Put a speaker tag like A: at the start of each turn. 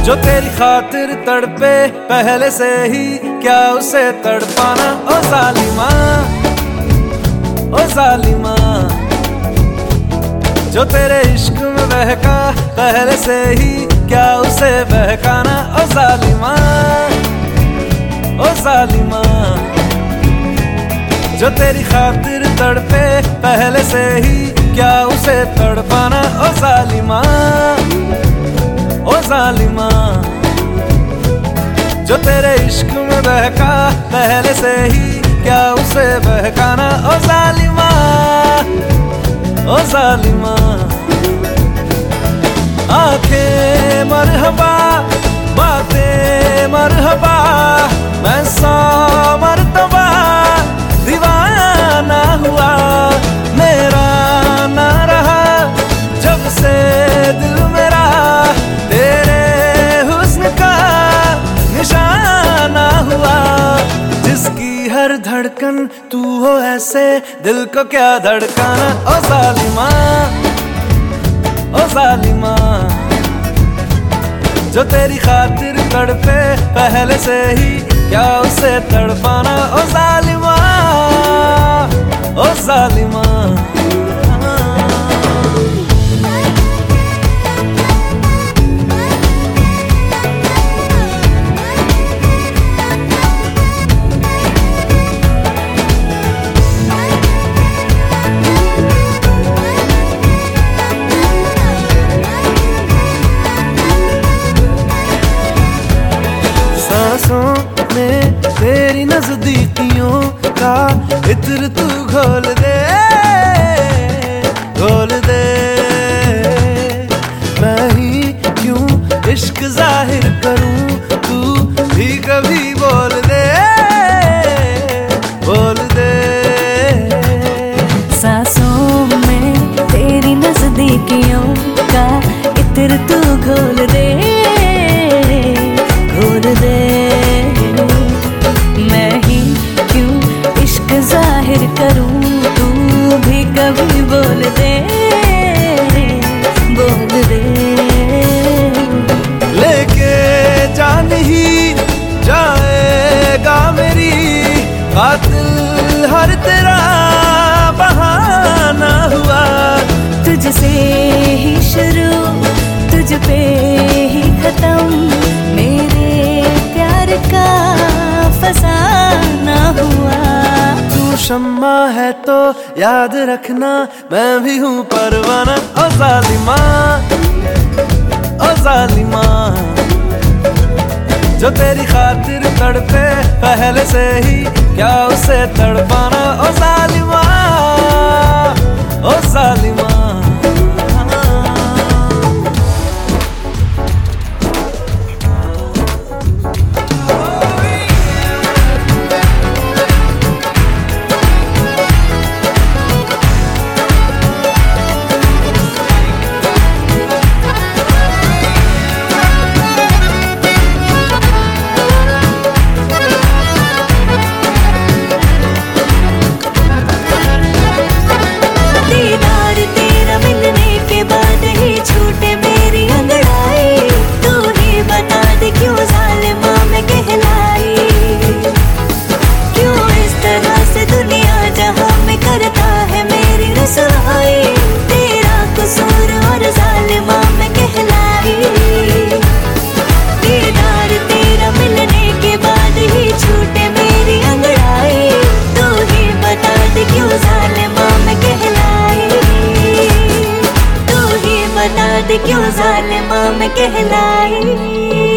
A: जो तेरी खातिर तड़पे पहले से ही, क्या उसे तड़पाना। ओ जालिमा, ओ जालिमा, जो तेरे इश्क में बहका पहले से ही, क्या उसे बहकाना। ओ जालिमा, ओ जालिमा, जो तेरी खातिर तड़पे पहले से ही, क्या उसे तड़पाना। ओ जालिमा, ओ जालिमा, जो तेरे इश्क में बहका पहले से ही, क्या उसे बहकाना। ओ जालिमा, ओ जालिमा, आंखें मरहबा, बातें मरहबा, मैं 100 मरतबा दीवाना हुआ। मेरा ना रहा जब से दिल मेरा, तेरे हुस्न का निशाना हुआ। जिसकी हर धड़कन तू हो ऐसे, दिल को क्या धड़काना। ओ जालिमा, ओ जालिमा, जो तेरी खातिर तड़पे पहले से ही, क्या उसे तड़पाना। ओ जालिमा, ओ जालिमा। सांसों में तेरी नजदीकियों का इत्र तू घोल दे, घोल दे। मैं ही क्यों इश्क जाहिर करूं, तू भी कभी बोल दे, बोल दे।
B: सांसों में तेरी नजदीकियों का इत्र तू घोल दे, घोल दे। मैं ही क्यों इश्क जाहिर करूं, तू भी कभी बोल दे, बोल दे।
A: लेके जान ही जाएगा मेरी, कातिल हर तेरा बहाना हुआ।
B: तुझसे ही शुरू, तुझ पे ही खत्म, मेरे प्यार का फसाना हुआ।
A: तू शम्मा है तो याद रखना, मैं भी हूँ परवाना। ओ जालिमा, ओ जालिमा, जो तेरी खातिर तड़पे पहले से ही, क्या उसे तड़पाना। ओ जालिमा, ओ जालिमा।
B: तेरा कसूर और जालिमा में कहलाई, दीदार तेरा मिलने के बाद ही छूटे मेरी अंगड़ाई। तू ही बता दे क्यों जालिमा में कहलाई, तू ही बता दे क्यों जालिमा में कहलाई।